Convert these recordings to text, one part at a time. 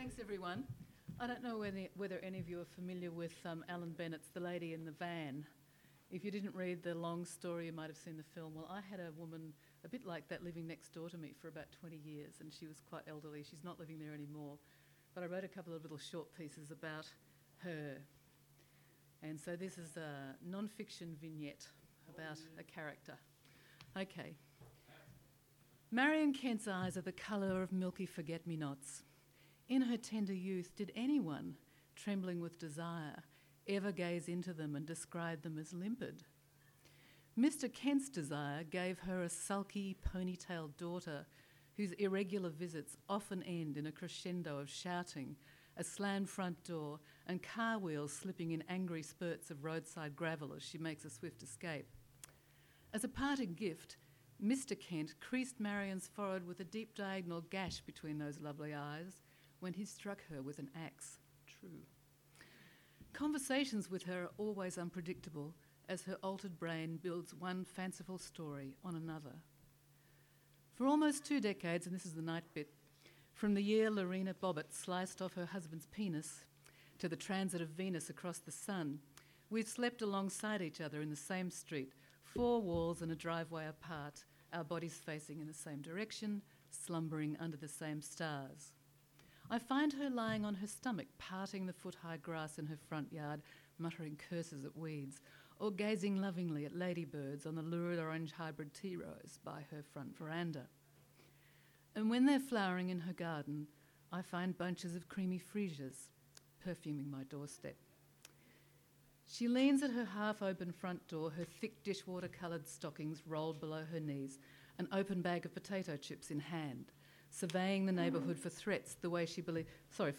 Thanks, everyone. I don't know whether any of you are familiar with Alan Bennett's The Lady in the Van. If you didn't read the long story, you might have seen the film. Well, I had a woman a bit like that living next door to me for about 20 years, and she was quite elderly. She's not living there anymore. But I wrote a couple of little short pieces about her. And so this is a non-fiction vignette about a character. Okay. Marion Kent's eyes are the colour of milky forget-me-nots. In her tender youth, did anyone, trembling with desire, ever gaze into them and describe them as limpid? Mr. Kent's desire gave her a sulky, ponytailed daughter whose irregular visits often end in a crescendo of shouting, a slammed front door, and car wheels slipping in angry spurts of roadside gravel as she makes a swift escape. As a parting gift, Mr. Kent creased Marion's forehead with a deep diagonal gash between those lovely eyes when he struck her with an axe. True. Conversations with her are always unpredictable as her altered brain builds one fanciful story on another. For almost 2 decades, and this is the night bit, from the year Lorena Bobbitt sliced off her husband's penis to the transit of Venus across the sun, we've slept alongside each other in the same street, 4 walls and a driveway apart, our bodies facing in the same direction, slumbering under the same stars. I find her lying on her stomach, parting the foot-high grass in her front yard, muttering curses at weeds, or gazing lovingly at ladybirds on the lurid orange hybrid tea rose by her front veranda. And when they're flowering in her garden, I find bunches of creamy freesias perfuming my doorstep. She leans at her half-open front door, her thick dishwater-coloured stockings rolled below her knees, an open bag of potato chips in hand, surveying the neighbourhood for threats to the way she believes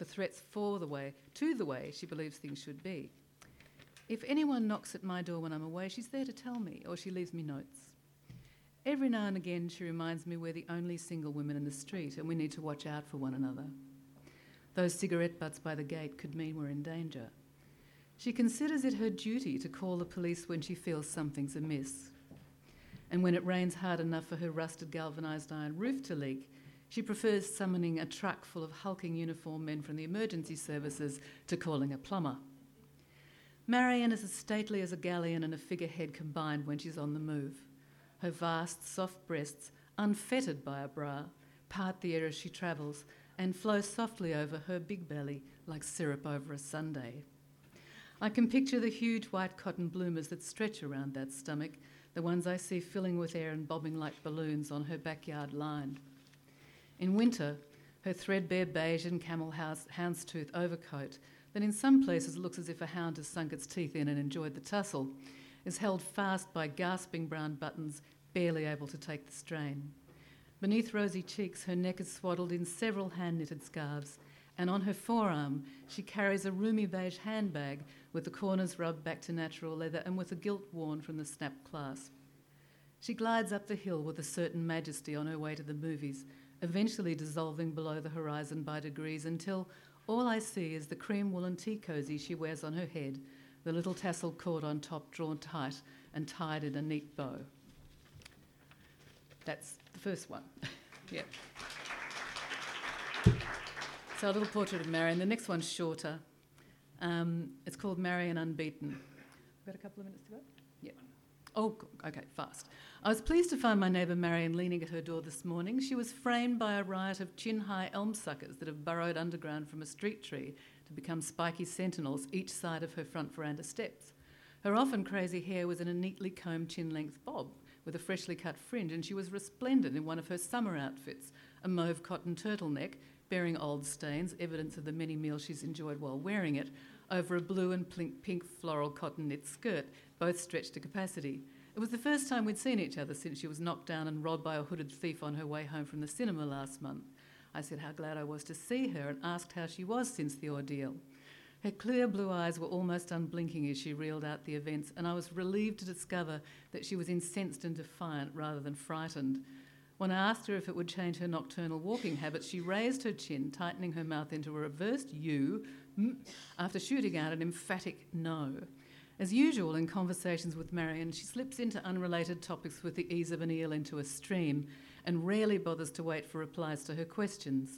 things should be. If anyone knocks at my door when I'm away, she's there to tell me, or she leaves me notes. Every now and again, she reminds me we're the only single women in the street and we need to watch out for one another. Those cigarette butts by the gate could mean we're in danger. She considers it her duty to call the police when she feels something's amiss. And when it rains hard enough for her rusted galvanised iron roof to leak, she prefers summoning a truck full of hulking uniformed men from the emergency services to calling a plumber. Marion is as stately as a galleon and a figurehead combined when she's on the move. Her vast, soft breasts, unfettered by a bra, part the air as she travels and flow softly over her big belly like syrup over a sundae. I can picture the huge white cotton bloomers that stretch around that stomach, the ones I see filling with air and bobbing like balloons on her backyard line. In winter, her threadbare beige and camel houndstooth overcoat, that in some places looks as if a hound has sunk its teeth in and enjoyed the tussle, is held fast by gasping brown buttons, barely able to take the strain. Beneath rosy cheeks, her neck is swaddled in several hand-knitted scarves, and on her forearm she carries a roomy beige handbag with the corners rubbed back to natural leather and with a gilt worn from the snap clasp. She glides up the hill with a certain majesty on her way to the movies, eventually dissolving below the horizon by degrees until all I see is the cream woolen tea cosy she wears on her head, the little tassel cord on top drawn tight and tied in a neat bow. That's the first one. Yeah. So a little portrait of Marion. The next one's shorter. It's called Marion Unbeaten. We've got a couple of minutes to go? Yeah. Oh, okay, fast. I was pleased to find my neighbour Marion leaning at her door this morning. She was framed by a riot of chin-high elm suckers that have burrowed underground from a street tree to become spiky sentinels each side of her front veranda steps. Her often crazy hair was in a neatly combed chin-length bob with a freshly cut fringe, and she was resplendent in one of her summer outfits, a mauve cotton turtleneck bearing old stains, evidence of the many meals she's enjoyed while wearing it, over a blue and pink floral cotton knit skirt, both stretched to capacity. It was the first time we'd seen each other since she was knocked down and robbed by a hooded thief on her way home from the cinema last month. I said how glad I was to see her and asked how she was since the ordeal. Her clear blue eyes were almost unblinking as she reeled out the events, and I was relieved to discover that she was incensed and defiant rather than frightened. When I asked her if it would change her nocturnal walking habits, she raised her chin, tightening her mouth into a reversed U, after shooting out an emphatic no. As usual in conversations with Marion, she slips into unrelated topics with the ease of an eel into a stream and rarely bothers to wait for replies to her questions.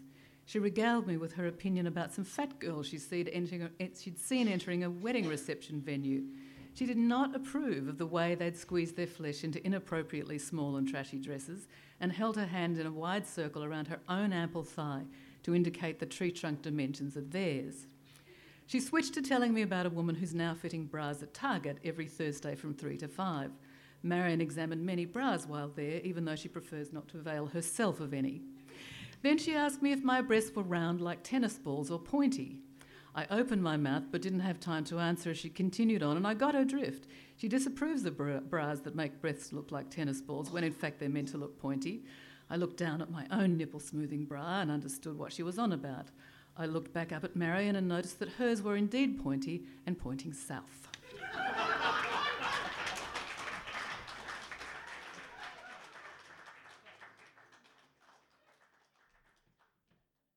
She regaled me with her opinion about some fat girl she'd seen entering a wedding reception venue. She did not approve of the way they'd squeezed their flesh into inappropriately small and trashy dresses, and held her hand in a wide circle around her own ample thigh to indicate the tree trunk dimensions of theirs. She switched to telling me about a woman who's now fitting bras at Target every Thursday from 3 to 5. Marion examined many bras while there, even though she prefers not to avail herself of any. Then she asked me if my breasts were round like tennis balls or pointy. I opened my mouth but didn't have time to answer as she continued on, and I got her drift. She disapproves of bras that make breasts look like tennis balls when in fact they're meant to look pointy. I looked down at my own nipple-smoothing bra and understood what she was on about. I looked back up at Marion and noticed that hers were indeed pointy and pointing south.